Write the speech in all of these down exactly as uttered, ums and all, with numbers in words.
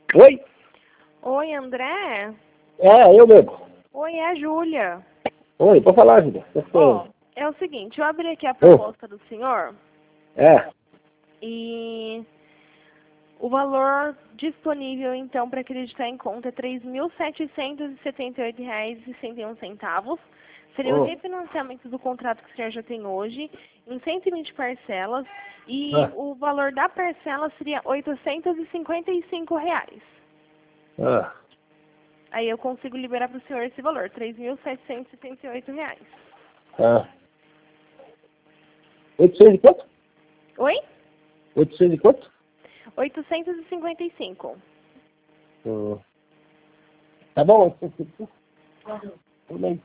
Oi? Oi, André? É, eu mesmo. Oi, é a Júlia. Oi, pode falar, Júlia. Ó, é o seguinte, eu abri aqui a Ô. proposta do senhor É. e o valor disponível, então, para acreditar em conta é três mil setecentos e setenta e oito reais e sessenta e um centavos. Seria o Ô. refinanciamento do contrato que o senhor já tem hoje, em cento e vinte parcelas, e Ah. o valor da parcela seria oitocentos e cinquenta e cinco reais. Ah. Aí eu consigo liberar para o senhor esse valor, três mil setecentos e setenta e oito reais. Ah. oitocentos e quanto? Oi? oitocentos e quanto? oitocentos e cinquenta e cinco. Hum. Tá bom. Tudo bem.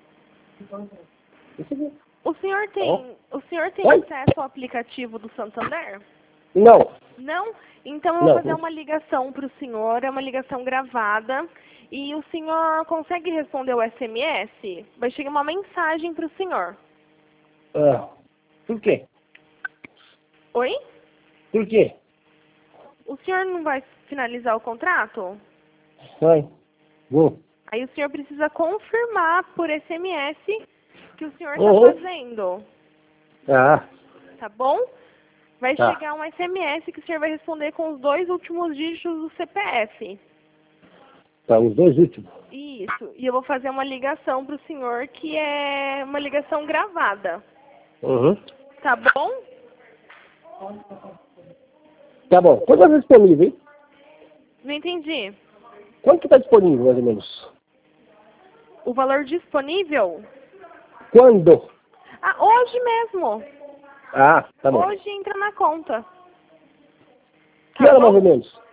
O senhor tem, o senhor tem Oi? acesso ao aplicativo do Santander? Não. Não? Então eu vou Não. fazer uma ligação para o senhor, é uma ligação gravada, e o senhor consegue responder o S M S? Vai chegar uma mensagem para o senhor. Ah. Por quê? Oi? Por quê? O senhor não vai finalizar o contrato? Vai. Vou. Aí o senhor precisa confirmar por S M S que o senhor está Uhum. fazendo, Ah. tá bom? Vai Tá. chegar um S M S que o senhor vai responder com os dois últimos dígitos do C P F. Tá, os dois últimos. Isso. E eu vou fazer uma ligação para o senhor, que é uma ligação gravada. Uhum. Tá bom? Tá bom. Quando vai ser disponível, hein? Não entendi. Quanto que tá disponível, mais ou menos? O valor disponível? Quando? Ah, hoje mesmo. Ah, tá bom. Hoje entra na conta. Que Tá hora mais ou bom? menos?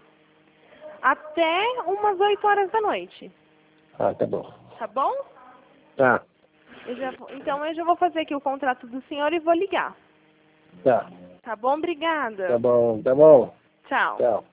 Até umas oito horas da noite. Ah, tá bom. Tá bom? Tá. Eu já vou- então eu já vou fazer aqui o contrato do senhor e vou ligar. Tá. Tá bom? Obrigada. Tá bom, tá bom. Tchau. Tchau.